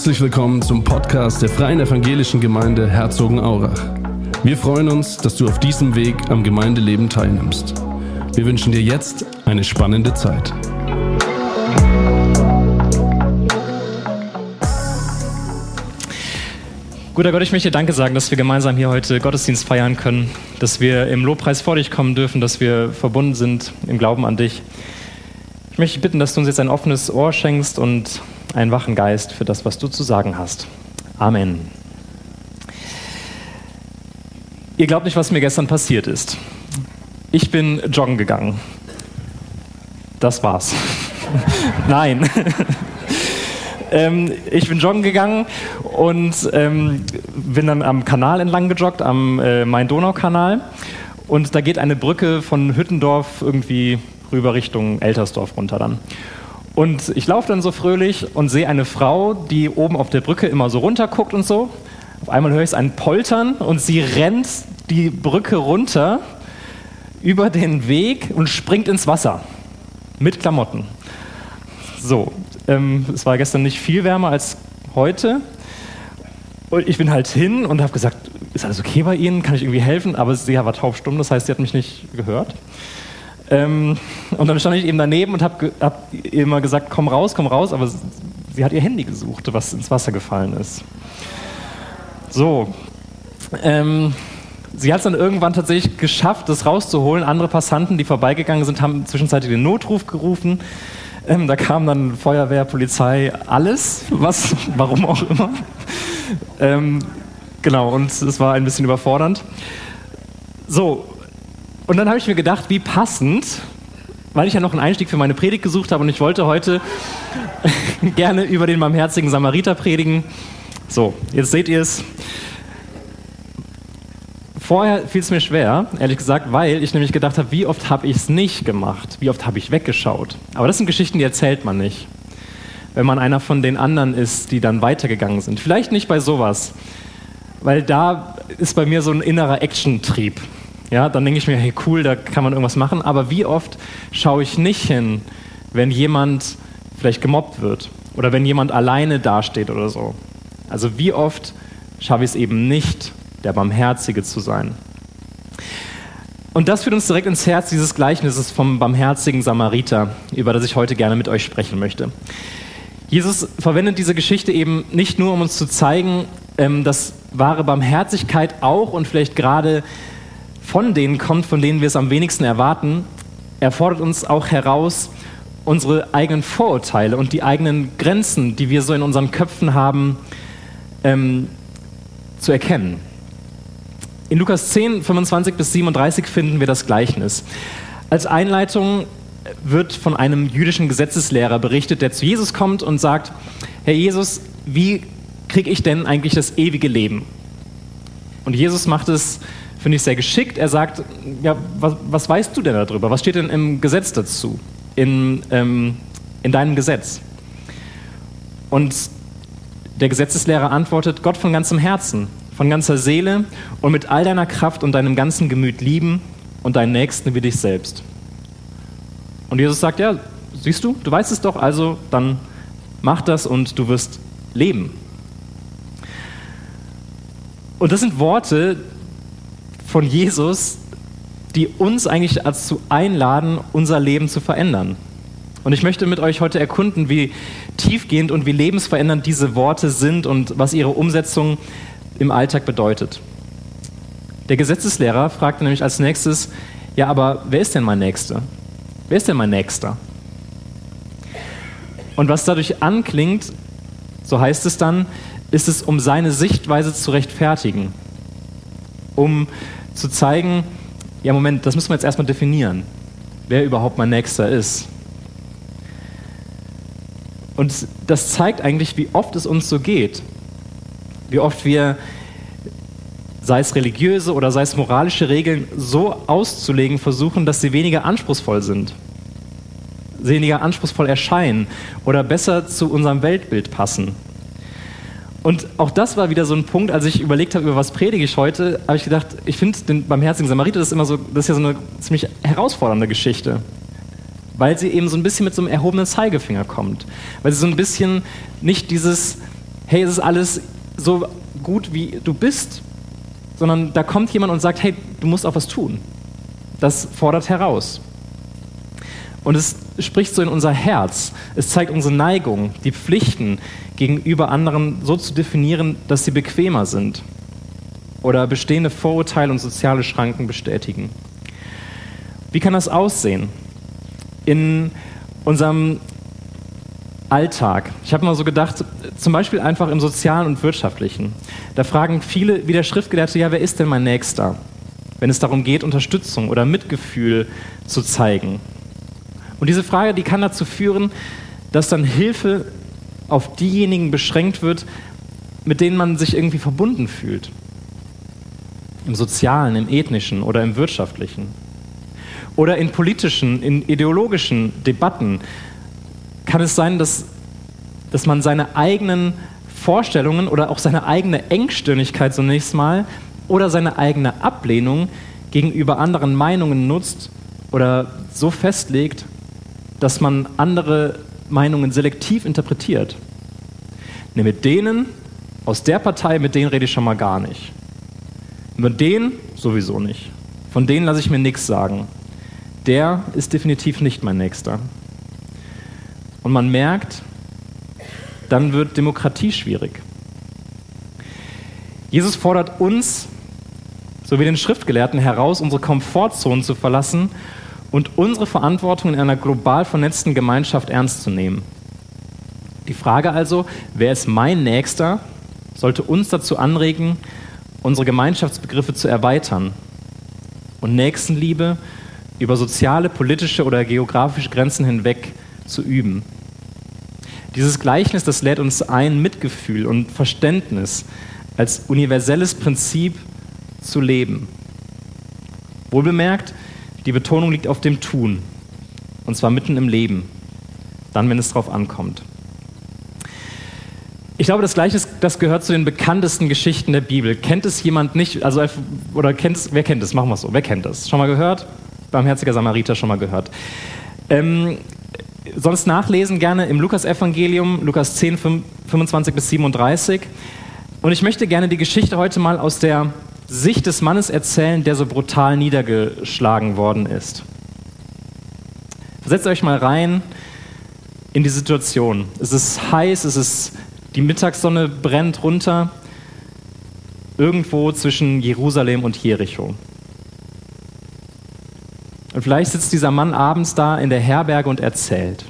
Herzlich willkommen zum Podcast der Freien Evangelischen Gemeinde Herzogenaurach. Wir freuen uns, dass du auf diesem Weg am Gemeindeleben teilnimmst. Wir wünschen dir jetzt eine spannende Zeit. Guter Gott, ich möchte dir Danke sagen, dass wir gemeinsam hier heute Gottesdienst feiern können, dass wir im Lobpreis vor dich kommen dürfen, dass wir verbunden sind im Glauben an dich. Ich möchte dich bitten, dass du uns jetzt ein offenes Ohr schenkst und einen wachen Geist für das, was du zu sagen hast. Amen. Ihr glaubt nicht, was mir gestern passiert ist. Ich bin joggen gegangen. Das war's. Nein. Ich bin joggen gegangen und bin dann am Kanal entlang gejoggt, am Main-Donau-Kanal. Und da geht eine Brücke von Hüttendorf irgendwie rüber Richtung Eltersdorf runter dann. Und ich laufe dann so fröhlich und sehe eine Frau, die oben auf der Brücke immer so runter guckt und so. Auf einmal höre ich ein Poltern und sie rennt die Brücke runter über den Weg und springt ins Wasser mit Klamotten. So, es war gestern nicht viel wärmer als heute. Und ich bin halt hin und habe gesagt, ist alles okay bei Ihnen? Kann ich irgendwie helfen? Aber sie war taubstumm, das heißt, sie hat mich nicht gehört. Und dann stand ich eben daneben und habe immer gesagt, komm raus, aber sie hat ihr Handy gesucht, was ins Wasser gefallen ist. So, sie hat es dann irgendwann tatsächlich geschafft, das rauszuholen. Andere Passanten, die vorbeigegangen sind, haben zwischenzeitlich den Notruf gerufen. Da kam dann Feuerwehr, Polizei, alles, warum auch immer. Genau, und es war ein bisschen überfordernd. So, und dann habe ich mir gedacht, wie passend, weil ich ja noch einen Einstieg für meine Predigt gesucht habe und ich wollte heute gerne über den barmherzigen Samariter predigen. So, jetzt seht ihr es. Vorher fiel es mir schwer, ehrlich gesagt, weil ich nämlich gedacht habe, wie oft habe ich es nicht gemacht? Wie oft habe ich weggeschaut? Aber das sind Geschichten, die erzählt man nicht. Wenn man einer von den anderen ist, die dann weitergegangen sind. Vielleicht nicht bei sowas, weil da ist bei mir so ein innerer Action-Trieb. Ja, dann denke ich mir, hey cool, da kann man irgendwas machen. Aber wie oft schaue ich nicht hin, wenn jemand vielleicht gemobbt wird oder wenn jemand alleine dasteht oder so? Also wie oft schaffe ich es eben nicht, der Barmherzige zu sein? Und das führt uns direkt ins Herz dieses Gleichnisses vom barmherzigen Samariter, über das ich heute gerne mit euch sprechen möchte. Jesus verwendet diese Geschichte eben nicht nur, um uns zu zeigen, dass wahre Barmherzigkeit auch und vielleicht gerade von denen kommt, von denen wir es am wenigsten erwarten. Er fordert uns auch heraus, unsere eigenen Vorurteile und die eigenen Grenzen, die wir so in unseren Köpfen haben, zu erkennen. In Lukas 10, 25 bis 37 finden wir das Gleichnis. Als Einleitung wird von einem jüdischen Gesetzeslehrer berichtet, der zu Jesus kommt und sagt, Herr Jesus, wie kriege ich denn eigentlich das ewige Leben? Und Jesus macht es, finde ich, sehr geschickt. Er sagt, ja, was weißt du denn darüber? Was steht denn im Gesetz dazu? In deinem Gesetz? Und der Gesetzeslehrer antwortet, Gott von ganzem Herzen, von ganzer Seele und mit all deiner Kraft und deinem ganzen Gemüt lieben und deinen Nächsten wie dich selbst. Und Jesus sagt, ja, siehst du, du weißt es doch, also dann mach das und du wirst leben. Und das sind Worte von Jesus, die uns eigentlich dazu einladen, unser Leben zu verändern. Und ich möchte mit euch heute erkunden, wie tiefgehend und wie lebensverändernd diese Worte sind und was ihre Umsetzung im Alltag bedeutet. Der Gesetzeslehrer fragte nämlich als nächstes, ja, aber wer ist denn mein Nächster? Wer ist denn mein Nächster? Und was dadurch anklingt, so heißt es dann, ist es, um seine Sichtweise zu rechtfertigen. Um zu zeigen, ja Moment, das müssen wir jetzt erstmal definieren, wer überhaupt mein Nächster ist. Und das zeigt eigentlich, wie oft es uns so geht. Wie oft wir, sei es religiöse oder sei es moralische Regeln, so auszulegen versuchen, dass sie weniger anspruchsvoll sind, weniger anspruchsvoll erscheinen oder besser zu unserem Weltbild passen. Und auch das war wieder so ein Punkt, als ich überlegt habe, über was predige ich heute, habe ich gedacht, ich finde den barmherzigen Samariter, das ist ja so eine ziemlich herausfordernde Geschichte. Weil sie eben so ein bisschen mit so einem erhobenen Zeigefinger kommt. Weil sie so ein bisschen nicht dieses hey, es ist alles so gut, wie du bist, sondern da kommt jemand und sagt, hey, du musst auch was tun. Das fordert heraus. Und es spricht so in unser Herz. Es zeigt unsere Neigung, die Pflichten gegenüber anderen so zu definieren, dass sie bequemer sind oder bestehende Vorurteile und soziale Schranken bestätigen. Wie kann das aussehen? In unserem Alltag. Ich habe mal so gedacht, zum Beispiel einfach im Sozialen und Wirtschaftlichen. Da fragen viele, wie der Schriftgelehrte, ja, wer ist denn mein Nächster? Wenn es darum geht, Unterstützung oder Mitgefühl zu zeigen. Und diese Frage, die kann dazu führen, dass dann Hilfe auf diejenigen beschränkt wird, mit denen man sich irgendwie verbunden fühlt. Im Sozialen, im Ethnischen oder im Wirtschaftlichen. Oder in politischen, in ideologischen Debatten kann es sein, dass man seine eigenen Vorstellungen oder auch seine eigene Engstirnigkeit zunächst mal oder seine eigene Ablehnung gegenüber anderen Meinungen nutzt oder so festlegt, dass man andere Meinungen selektiv interpretiert. Ne, mit denen aus der Partei, mit denen rede ich schon mal gar nicht. Mit denen sowieso nicht. Von denen lasse ich mir nichts sagen. Der ist definitiv nicht mein Nächster. Und man merkt, dann wird Demokratie schwierig. Jesus fordert uns, so wie den Schriftgelehrten, heraus, unsere Komfortzonen zu verlassen und unsere Verantwortung in einer global vernetzten Gemeinschaft ernst zu nehmen. Die Frage also, wer ist mein Nächster, sollte uns dazu anregen, unsere Gemeinschaftsbegriffe zu erweitern und Nächstenliebe über soziale, politische oder geografische Grenzen hinweg zu üben. Dieses Gleichnis, das lädt uns ein, Mitgefühl und Verständnis als universelles Prinzip zu leben. Wohlbemerkt, die Betonung liegt auf dem Tun, und zwar mitten im Leben, dann, wenn es drauf ankommt. Ich glaube, das Gleichnis, das gehört zu den bekanntesten Geschichten der Bibel. Kennt es jemand nicht? Wer kennt es? Machen wir es so. Wer kennt es? Schon mal gehört? Barmherziger Samariter, schon mal gehört. Sonst nachlesen gerne im Lukas-Evangelium, Lukas 10, 25 bis 37. Und ich möchte gerne die Geschichte heute mal aus der Sicht des Mannes erzählen, der so brutal niedergeschlagen worden ist. Versetzt euch mal rein in die Situation. Es ist heiß, die Mittagssonne brennt runter, irgendwo zwischen Jerusalem und Jericho. Und vielleicht sitzt dieser Mann abends da in der Herberge und erzählt.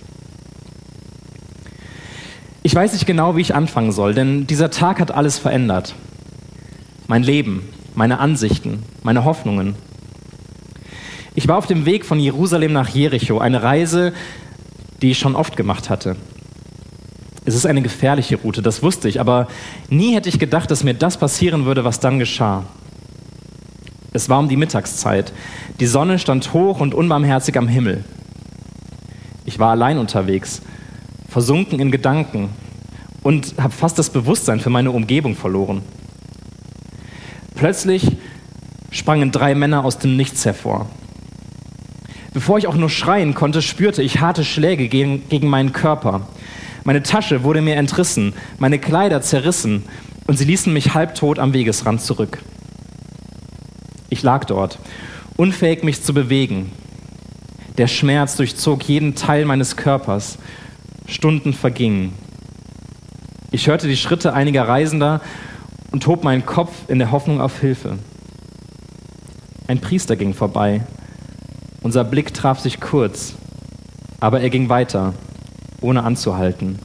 Ich weiß nicht genau, wie ich anfangen soll, denn dieser Tag hat alles verändert. Mein Leben, meine Ansichten, meine Hoffnungen. Ich war auf dem Weg von Jerusalem nach Jericho, eine Reise, die ich schon oft gemacht hatte. Es ist eine gefährliche Route, das wusste ich, aber nie hätte ich gedacht, dass mir das passieren würde, was dann geschah. Es war um die Mittagszeit. Die Sonne stand hoch und unbarmherzig am Himmel. Ich war allein unterwegs, versunken in Gedanken und habe fast das Bewusstsein für meine Umgebung verloren. Plötzlich sprangen 3 Männer aus dem Nichts hervor. Bevor ich auch nur schreien konnte, spürte ich harte Schläge gegen meinen Körper. Meine Tasche wurde mir entrissen, meine Kleider zerrissen und sie ließen mich halbtot am Wegesrand zurück. Ich lag dort, unfähig mich zu bewegen. Der Schmerz durchzog jeden Teil meines Körpers. Stunden vergingen. Ich hörte die Schritte einiger Reisender und hob meinen Kopf in der Hoffnung auf Hilfe. Ein Priester ging vorbei. Unser Blick traf sich kurz, aber er ging weiter, ohne anzuhalten.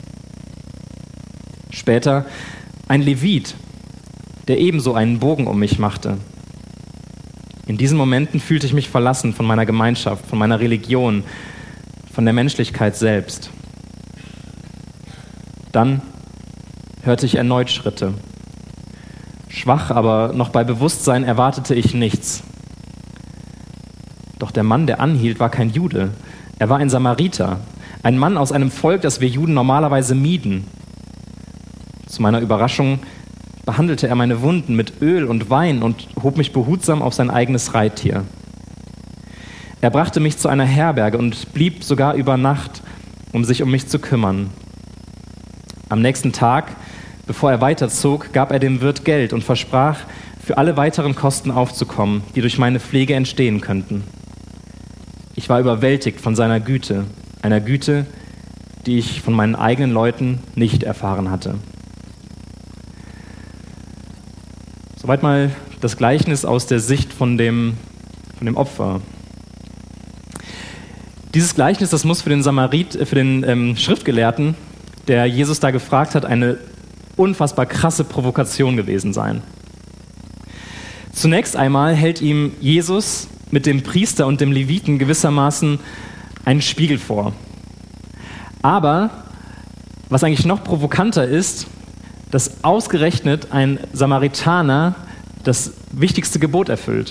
Später ein Levit, der ebenso einen Bogen um mich machte. In diesen Momenten fühlte ich mich verlassen von meiner Gemeinschaft, von meiner Religion, von der Menschlichkeit selbst. Dann hörte ich erneut Schritte. Schwach, aber noch bei Bewusstsein erwartete ich nichts. Doch der Mann, der anhielt, war kein Jude. Er war ein Samariter, ein Mann aus einem Volk, das wir Juden normalerweise mieden. Zu meiner Überraschung behandelte er meine Wunden mit Öl und Wein und hob mich behutsam auf sein eigenes Reittier. Er brachte mich zu einer Herberge und blieb sogar über Nacht, um sich um mich zu kümmern. Am nächsten Tag Bevor er weiterzog, gab er dem Wirt Geld und versprach, für alle weiteren Kosten aufzukommen, die durch meine Pflege entstehen könnten. Ich war überwältigt von seiner Güte, einer Güte, die ich von meinen eigenen Leuten nicht erfahren hatte. Soweit mal das Gleichnis aus der Sicht von dem Opfer. Dieses Gleichnis, das muss für den Schriftgelehrten, der Jesus da gefragt hat, eine unfassbar krasse Provokation gewesen sein. Zunächst einmal hält ihm Jesus mit dem Priester und dem Leviten gewissermaßen einen Spiegel vor. Aber was eigentlich noch provokanter ist, dass ausgerechnet ein Samaritaner das wichtigste Gebot erfüllt.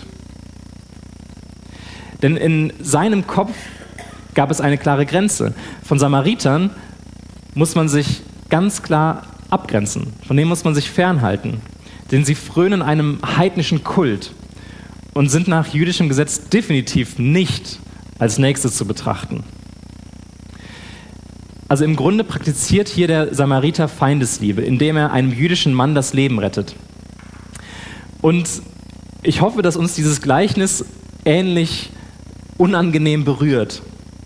Denn in seinem Kopf gab es eine klare Grenze. Von Samaritern muss man sich ganz klar abgrenzen. Von denen muss man sich fernhalten. Denn sie frönen einem heidnischen Kult und sind nach jüdischem Gesetz definitiv nicht als Nächste zu betrachten. Also im Grunde praktiziert hier der Samariter Feindesliebe, indem er einem jüdischen Mann das Leben rettet. Und ich hoffe, dass uns dieses Gleichnis ähnlich unangenehm berührt.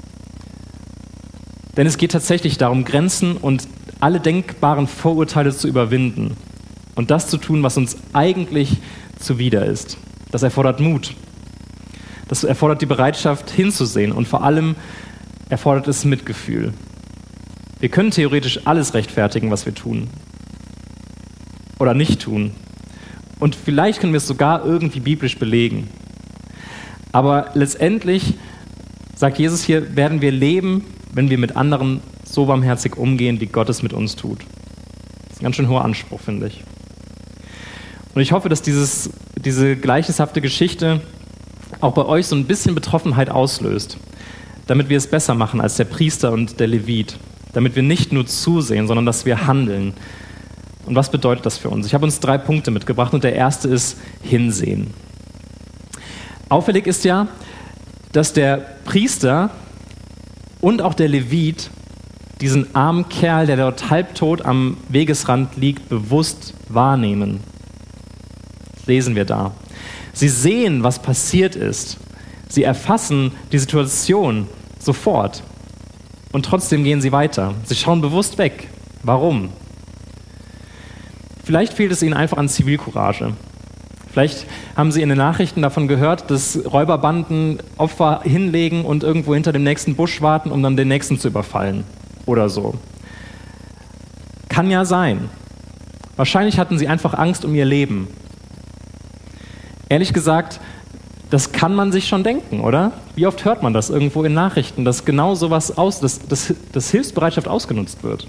Denn es geht tatsächlich darum, Grenzen und alle denkbaren Vorurteile zu überwinden und das zu tun, was uns eigentlich zuwider ist. Das erfordert Mut. Das erfordert die Bereitschaft, hinzusehen und vor allem erfordert es Mitgefühl. Wir können theoretisch alles rechtfertigen, was wir tun oder nicht tun. Und vielleicht können wir es sogar irgendwie biblisch belegen. Aber letztendlich, sagt Jesus hier, werden wir leben, wenn wir mit anderen so barmherzig umgehen, wie Gott es mit uns tut. Das ist ein ganz schön hoher Anspruch, finde ich. Und ich hoffe, dass diese gleicheshafte Geschichte auch bei euch so ein bisschen Betroffenheit auslöst, damit wir es besser machen als der Priester und der Levit, damit wir nicht nur zusehen, sondern dass wir handeln. Und was bedeutet das für uns? Ich habe uns 3 Punkte mitgebracht und der erste ist hinsehen. Auffällig ist ja, dass der Priester und auch der Levit diesen armen Kerl, der dort halbtot am Wegesrand liegt, bewusst wahrnehmen. Das lesen wir da. Sie sehen, was passiert ist. Sie erfassen die Situation sofort. Und trotzdem gehen sie weiter. Sie schauen bewusst weg. Warum? Vielleicht fehlt es ihnen einfach an Zivilcourage. Vielleicht haben Sie in den Nachrichten davon gehört, dass Räuberbanden Opfer hinlegen und irgendwo hinter dem nächsten Busch warten, um dann den nächsten zu überfallen oder so. Kann ja sein. Wahrscheinlich hatten sie einfach Angst um ihr Leben. Ehrlich gesagt, das kann man sich schon denken, oder? Wie oft hört man das irgendwo in Nachrichten, dass genau sowas dass Hilfsbereitschaft ausgenutzt wird?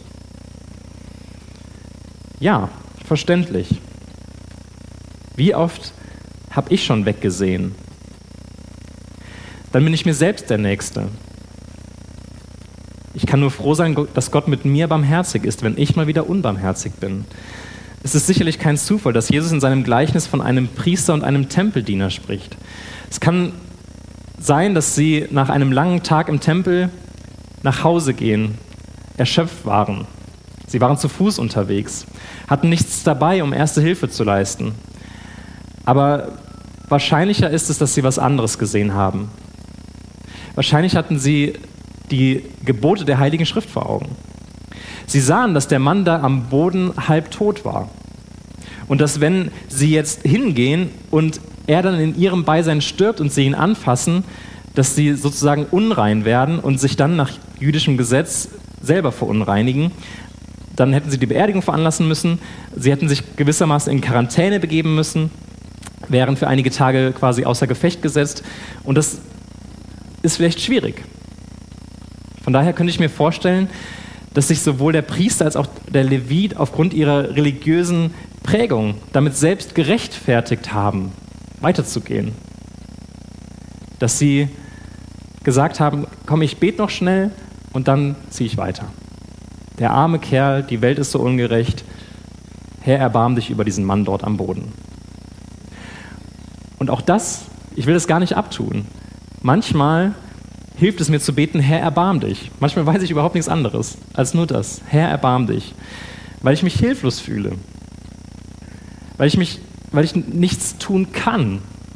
Ja, verständlich. Wie oft habe ich schon weggesehen? Dann bin ich mir selbst der Nächste. Ich kann nur froh sein, dass Gott mit mir barmherzig ist, wenn ich mal wieder unbarmherzig bin. Es ist sicherlich kein Zufall, dass Jesus in seinem Gleichnis von einem Priester und einem Tempeldiener spricht. Es kann sein, dass sie nach einem langen Tag im Tempel nach Hause gehen, erschöpft waren. Sie waren zu Fuß unterwegs, hatten nichts dabei, um erste Hilfe zu leisten. Aber wahrscheinlicher ist es, dass sie was anderes gesehen haben. Wahrscheinlich hatten sie die Gebote der Heiligen Schrift vor Augen. Sie sahen, dass der Mann da am Boden halbtot war. Und dass, wenn sie jetzt hingehen und er dann in ihrem Beisein stirbt und sie ihn anfassen, dass sie sozusagen unrein werden und sich dann nach jüdischem Gesetz selber verunreinigen. Dann hätten sie die Beerdigung veranlassen müssen. Sie hätten sich gewissermaßen in Quarantäne begeben müssen, wären für einige Tage quasi außer Gefecht gesetzt. Und das ist vielleicht schwierig. Von daher könnte ich mir vorstellen, dass sich sowohl der Priester als auch der Levit aufgrund ihrer religiösen Prägung damit selbst gerechtfertigt haben, weiterzugehen. Dass sie gesagt haben, komm, ich bete noch schnell und dann ziehe ich weiter. Der arme Kerl, die Welt ist so ungerecht. Herr, erbarm dich über diesen Mann dort am Boden. Und auch das, ich will das gar nicht abtun. Manchmal hilft es mir zu beten, Herr, erbarm dich. Manchmal weiß ich überhaupt nichts anderes als nur das. Herr, erbarm dich. weil ich mich hilflos fühle, weil ich nichts tun kann.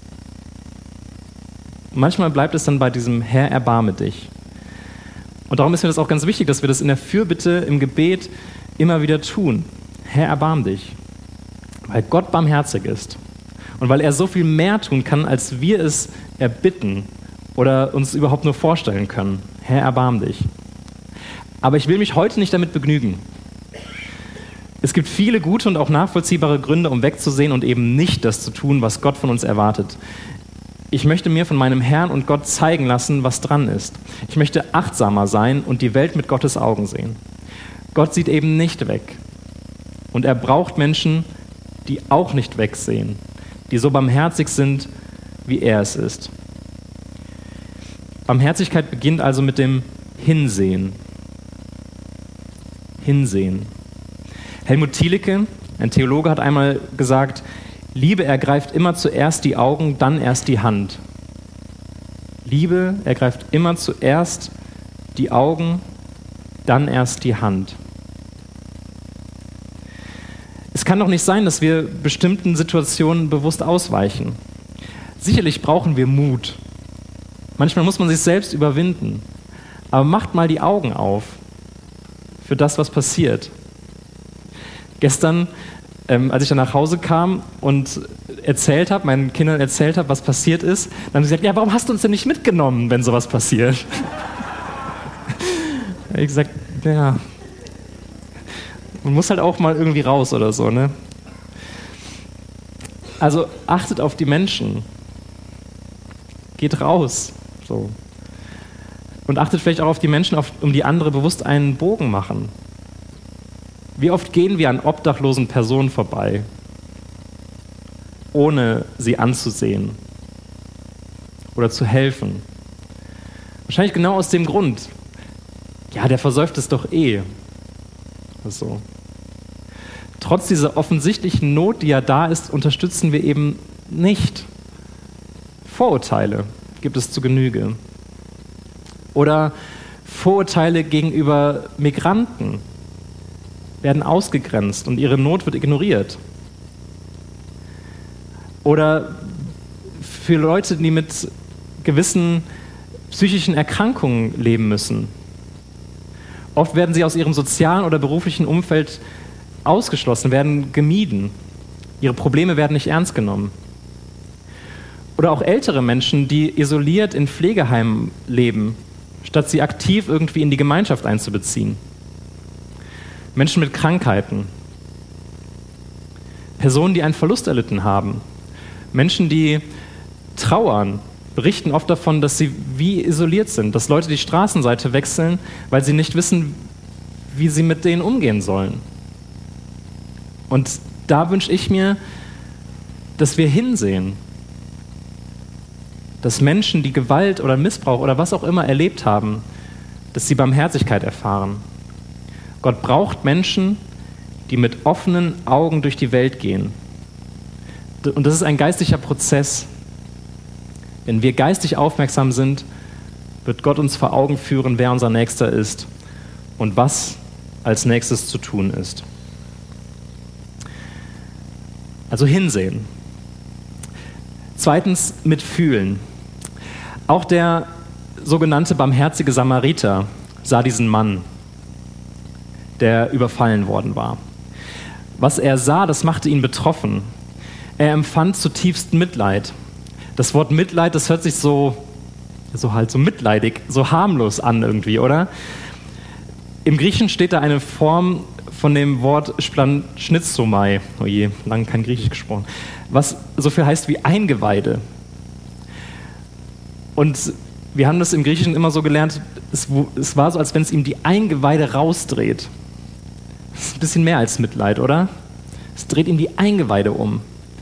Manchmal bleibt es dann bei diesem Herr, erbarme dich. Und darum ist mir das auch ganz wichtig, dass wir das in der Fürbitte, im Gebet immer wieder tun. Herr, erbarm dich. Weil Gott barmherzig ist. Und weil er so viel mehr tun kann, als wir es erbitten oder uns überhaupt nur vorstellen können. Herr, erbarm dich. Aber ich will mich heute nicht damit begnügen. Es gibt viele gute und auch nachvollziehbare Gründe, um wegzusehen und eben nicht das zu tun, was Gott von uns erwartet. Ich möchte mir von meinem Herrn und Gott zeigen lassen, was dran ist. Ich möchte achtsamer sein und die Welt mit Gottes Augen sehen. Gott sieht eben nicht weg. Und er braucht Menschen, die auch nicht wegsehen, die so barmherzig sind, wie er es ist. Barmherzigkeit beginnt also mit dem Hinsehen. Hinsehen. Helmut Thielicke, ein Theologe, hat einmal gesagt, Liebe ergreift immer zuerst die Augen, dann erst die Hand. Liebe ergreift immer zuerst die Augen, dann erst die Hand. Es kann doch nicht sein, dass wir bestimmten Situationen bewusst ausweichen. Sicherlich brauchen wir Mut. Manchmal muss man sich selbst überwinden. Aber macht mal die Augen auf für das, was passiert. Gestern, als ich dann nach Hause kam und meinen Kindern erzählt habe, was passiert ist, dann haben sie gesagt, ja, warum hast du uns denn nicht mitgenommen, wenn sowas passiert? Da habe ich gesagt, ja, man muss halt auch mal irgendwie raus oder so, ne? Also achtet auf die Menschen. Geht raus. So. Und achtet vielleicht auch auf die Menschen, um die andere bewusst einen Bogen machen. Wie oft gehen wir an obdachlosen Personen vorbei, ohne sie anzusehen oder zu helfen? Wahrscheinlich genau aus dem Grund. Ja, der versäuft es doch eh. So. Trotz dieser offensichtlichen Not, die ja da ist, unterstützen wir eben nicht. Vorurteile gibt es zu Genüge. Oder Vorurteile gegenüber Migranten werden ausgegrenzt und ihre Not wird ignoriert. Oder für Leute, die mit gewissen psychischen Erkrankungen leben müssen. Oft werden sie aus ihrem sozialen oder beruflichen Umfeld ausgeschlossen, werden gemieden. Ihre Probleme werden nicht ernst genommen. Oder auch ältere Menschen, die isoliert in Pflegeheimen leben, statt sie aktiv irgendwie in die Gemeinschaft einzubeziehen. Menschen mit Krankheiten. Personen, die einen Verlust erlitten haben. Menschen, die trauern, berichten oft davon, dass sie wie isoliert sind, dass Leute die Straßenseite wechseln, weil sie nicht wissen, wie sie mit denen umgehen sollen. Und da wünsche ich mir, dass wir hinsehen, dass Menschen, die Gewalt oder Missbrauch oder was auch immer erlebt haben, dass sie Barmherzigkeit erfahren. Gott braucht Menschen, die mit offenen Augen durch die Welt gehen. Und das ist ein geistlicher Prozess. Wenn wir geistig aufmerksam sind, wird Gott uns vor Augen führen, wer unser Nächster ist und was als nächstes zu tun ist. Also hinsehen. Zweitens, mitfühlen. Auch der sogenannte barmherzige Samariter sah diesen Mann, der überfallen worden war. Was er sah, das machte ihn betroffen. Er empfand zutiefst Mitleid. Das Wort Mitleid, das hört sich so mitleidig, so harmlos an irgendwie, oder? Im Griechischen steht da eine Form von dem Wort Splanchnitzomai, oh je, lange kein Griechisch gesprochen, was so viel heißt wie Eingeweide. Und wir haben das im Griechischen immer so gelernt, es war so, als wenn es ihm die Eingeweide rausdreht. Das ist ein bisschen mehr als Mitleid, oder? Es dreht ihm die Eingeweide um.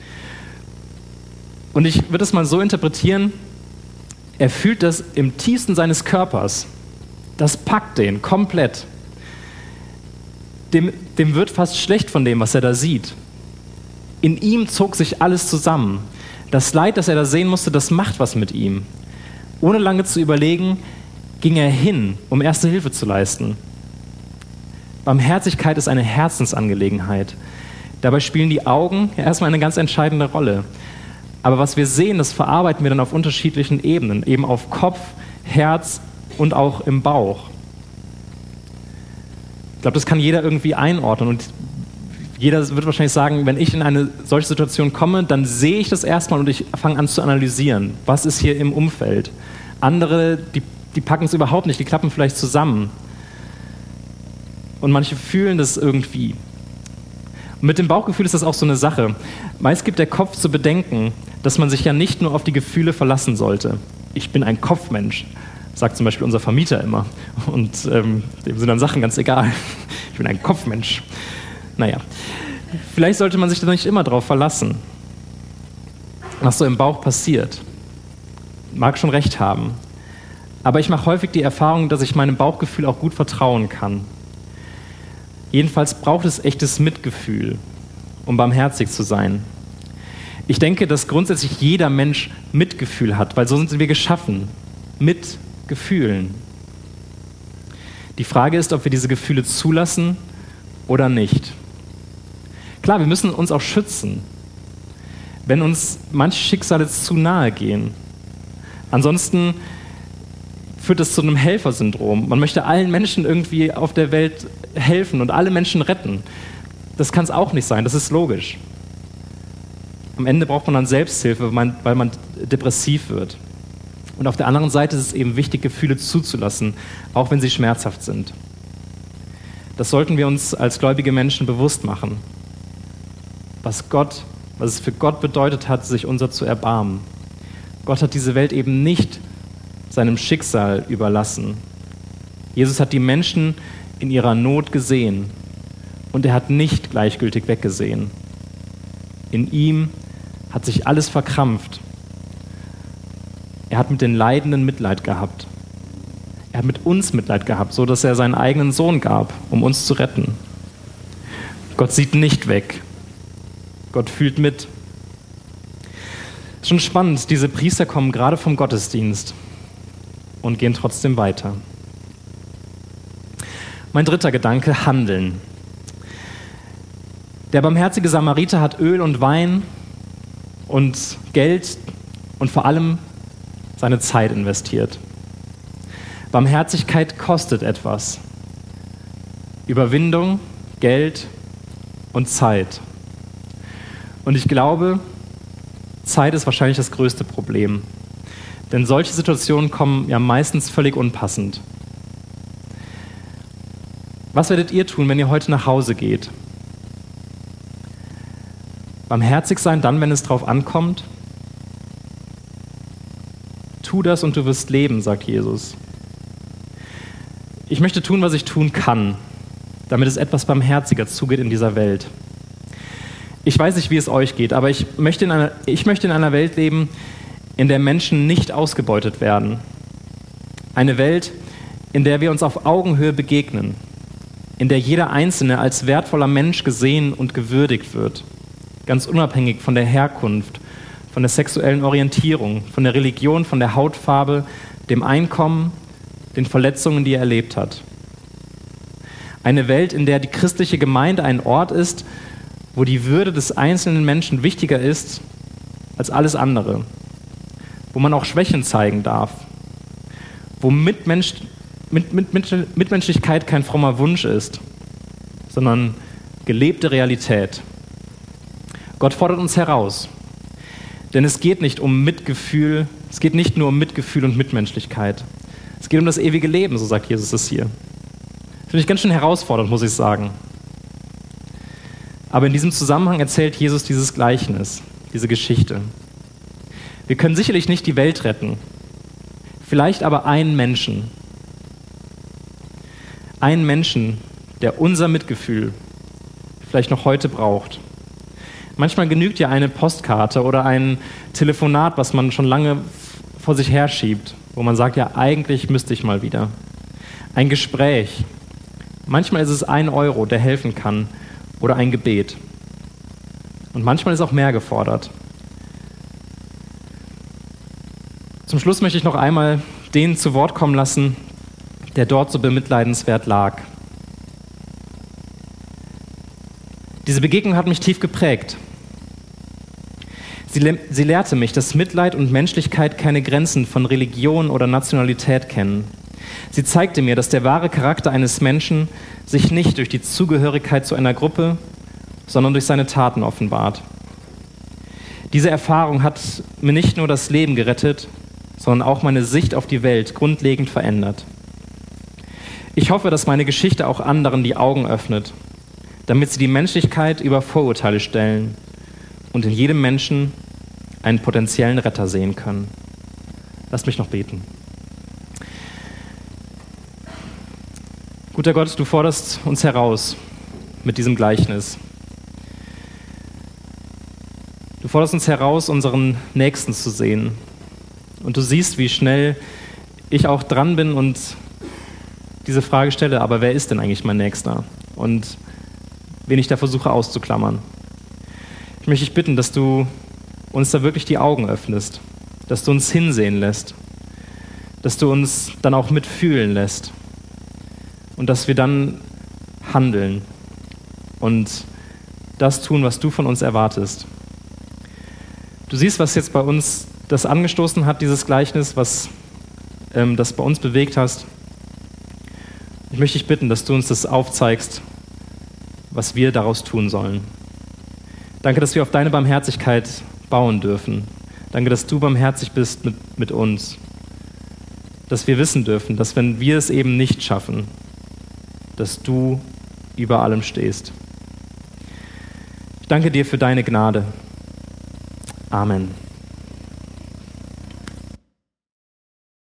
Und ich würde es mal so interpretieren, er fühlt das im tiefsten seines Körpers. Das packt den komplett. Dem wird fast schlecht von dem, was er da sieht. In ihm zog sich alles zusammen. Das Leid, das er da sehen musste, das macht was mit ihm. Ohne lange zu überlegen, ging er hin, um erste Hilfe zu leisten. Barmherzigkeit ist eine Herzensangelegenheit. Dabei spielen die Augen erstmal eine ganz entscheidende Rolle. Aber was wir sehen, das verarbeiten wir dann auf unterschiedlichen Ebenen, eben auf Kopf, Herz und auch im Bauch. Ich glaube, das kann jeder irgendwie einordnen und jeder wird wahrscheinlich sagen, wenn ich in eine solche Situation komme, dann sehe ich das erstmal und ich fange an zu analysieren. Was ist hier im Umfeld? Andere, die packen es überhaupt nicht, die klappen vielleicht zusammen. Und manche fühlen das irgendwie. Und mit dem Bauchgefühl ist das auch so eine Sache. Meist gibt der Kopf zu bedenken, dass man sich ja nicht nur auf die Gefühle verlassen sollte. Ich bin ein Kopfmensch, sagt zum Beispiel unser Vermieter immer. Und dem sind dann Sachen ganz egal. Ich bin ein Kopfmensch. Naja, vielleicht sollte man sich da nicht immer drauf verlassen, was so im Bauch passiert. Mag schon recht haben. Aber ich mache häufig die Erfahrung, dass ich meinem Bauchgefühl auch gut vertrauen kann. Jedenfalls braucht es echtes Mitgefühl, um barmherzig zu sein. Ich denke, dass grundsätzlich jeder Mensch Mitgefühl hat, weil so sind wir geschaffen, mit Gefühlen. Die Frage ist, ob wir diese Gefühle zulassen oder nicht. Klar, wir müssen uns auch schützen, wenn uns manche Schicksale zu nahe gehen. Ansonsten führt das zu einem Helfersyndrom. Man möchte allen Menschen irgendwie auf der Welt helfen und alle Menschen retten. Das kann es auch nicht sein, das ist logisch. Am Ende braucht man dann Selbsthilfe, weil man depressiv wird. Und auf der anderen Seite ist es eben wichtig, Gefühle zuzulassen, auch wenn sie schmerzhaft sind. Das sollten wir uns als gläubige Menschen bewusst machen. Was es für Gott bedeutet hat, sich unser zu erbarmen. Gott hat diese Welt eben nicht seinem Schicksal überlassen. Jesus hat die Menschen in ihrer Not gesehen und er hat nicht gleichgültig weggesehen. In ihm hat sich alles verkrampft. Er hat mit den Leidenden Mitleid gehabt. Er hat mit uns Mitleid gehabt, so dass er seinen eigenen Sohn gab, um uns zu retten. Gott sieht nicht weg. Gott fühlt mit. Ist schon spannend, diese Priester kommen gerade vom Gottesdienst und gehen trotzdem weiter. Mein dritter Gedanke, Handeln. Der barmherzige Samariter hat Öl und Wein und Geld und vor allem seine Zeit investiert. Barmherzigkeit kostet etwas. Überwindung, Geld und Zeit. Und ich glaube, Zeit ist wahrscheinlich das größte Problem. Denn solche Situationen kommen ja meistens völlig unpassend. Was werdet ihr tun, wenn ihr heute nach Hause geht? Barmherzig sein dann, wenn es drauf ankommt? Tu das und du wirst leben, sagt Jesus. Ich möchte tun, was ich tun kann, damit es etwas barmherziger zugeht in dieser Welt. Ich weiß nicht, wie es euch geht, aber ich möchte in einer Welt leben, in der Menschen nicht ausgebeutet werden. Eine Welt, in der wir uns auf Augenhöhe begegnen, in der jeder Einzelne als wertvoller Mensch gesehen und gewürdigt wird, ganz unabhängig von der Herkunft, von der sexuellen Orientierung, von der Religion, von der Hautfarbe, dem Einkommen, den Verletzungen, die er erlebt hat. Eine Welt, in der die christliche Gemeinde ein Ort ist, wo die Würde des einzelnen Menschen wichtiger ist als alles andere, wo man auch Schwächen zeigen darf, wo Mitmenschlichkeit kein frommer Wunsch ist, sondern gelebte Realität. Gott fordert uns heraus, denn es geht nicht nur um Mitgefühl und Mitmenschlichkeit. Es geht um das ewige Leben, so sagt Jesus es hier. Das finde ich ganz schön herausfordernd, muss ich sagen. Aber in diesem Zusammenhang erzählt Jesus dieses Gleichnis, diese Geschichte. Wir können sicherlich nicht die Welt retten, vielleicht aber einen Menschen. Einen Menschen, der unser Mitgefühl vielleicht noch heute braucht. Manchmal genügt ja eine Postkarte oder ein Telefonat, was man schon lange vor sich herschiebt, wo man sagt, ja, eigentlich müsste ich mal wieder. Ein Gespräch. Manchmal ist es 1 Euro, der helfen kann, oder ein Gebet. Und manchmal ist auch mehr gefordert. Zum Schluss möchte ich noch einmal den zu Wort kommen lassen, der dort so bemitleidenswert lag. Diese Begegnung hat mich tief geprägt. Sie lehrte mich, dass Mitleid und Menschlichkeit keine Grenzen von Religion oder Nationalität kennen. Sie zeigte mir, dass der wahre Charakter eines Menschen sich nicht durch die Zugehörigkeit zu einer Gruppe, sondern durch seine Taten offenbart. Diese Erfahrung hat mir nicht nur das Leben gerettet, sondern auch meine Sicht auf die Welt grundlegend verändert. Ich hoffe, dass meine Geschichte auch anderen die Augen öffnet, damit sie die Menschlichkeit über Vorurteile stellen und in jedem Menschen einen potenziellen Retter sehen können. Lasst mich noch beten. Guter Gott, du forderst uns heraus mit diesem Gleichnis. Du forderst uns heraus, unseren Nächsten zu sehen. Und du siehst, wie schnell ich auch dran bin und diese Frage stelle, aber wer ist denn eigentlich mein Nächster? Und wen ich da versuche auszuklammern. Ich möchte dich bitten, dass du uns da wirklich die Augen öffnest, dass du uns hinsehen lässt, dass du uns dann auch mitfühlen lässt und dass wir dann handeln und das tun, was du von uns erwartest. Du siehst, was jetzt bei uns das angestoßen hat, dieses Gleichnis, was das bei uns bewegt hast. Ich möchte dich bitten, dass du uns das aufzeigst, was wir daraus tun sollen. Danke, dass wir auf deine Barmherzigkeit bauen dürfen. Danke, dass du barmherzig bist mit uns. Dass wir wissen dürfen, dass wenn wir es eben nicht schaffen, dass du über allem stehst. Ich danke dir für deine Gnade. Amen.